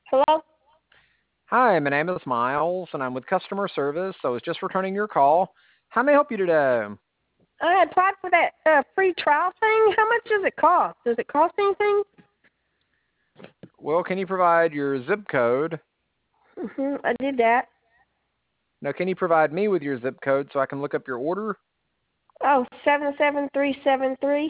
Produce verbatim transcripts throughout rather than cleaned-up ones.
Hello? Hi, my name is Miles, and I'm with customer service. I was just returning your call. How may I help you today? I applied for that uh, free trial thing. How much does it cost? Does it cost anything? Well, can you provide your zip code? hmm I did that. Now, can you provide me with your zip code so I can look up your order? Oh, seven seven three seven three.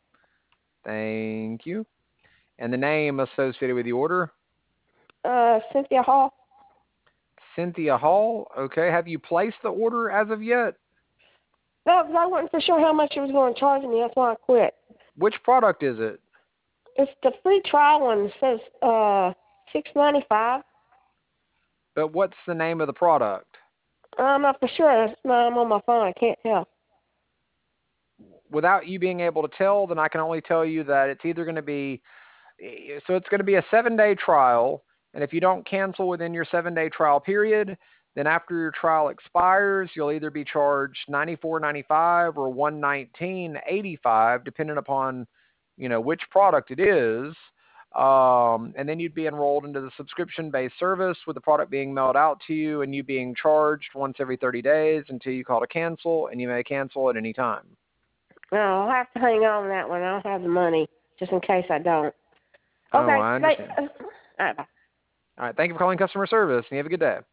Thank you. And the name associated with the order? Uh, Cynthia Hall. Cynthia Hall. Okay. Have you placed the order as of yet? No, 'cause I wasn't for sure how much it was going to charge me. That's why I quit. Which product is it? It's the free trial one. It says uh six ninety five. But what's the name of the product? I'm not for sure. That's not, I'm on my phone. I can't tell. Without you being able to tell, then I can only tell you that it's either going to be so it's going to be a seven-day trial, and if you don't cancel within your seven-day trial period, then after your trial expires, you'll either be charged ninety-four ninety-five or one nineteen eighty-five, depending upon, you know, which product it is. Um, and then you'd be enrolled into the subscription-based service with the product being mailed out to you and you being charged once every thirty days until you call to cancel, and you may cancel at any time. No, I'll have to hang on that one. I don't have the money, just in case I don't. Oh, Okay. I They, understand. uh, all right, bye. All right. Thank you for calling customer service, and you have a good day.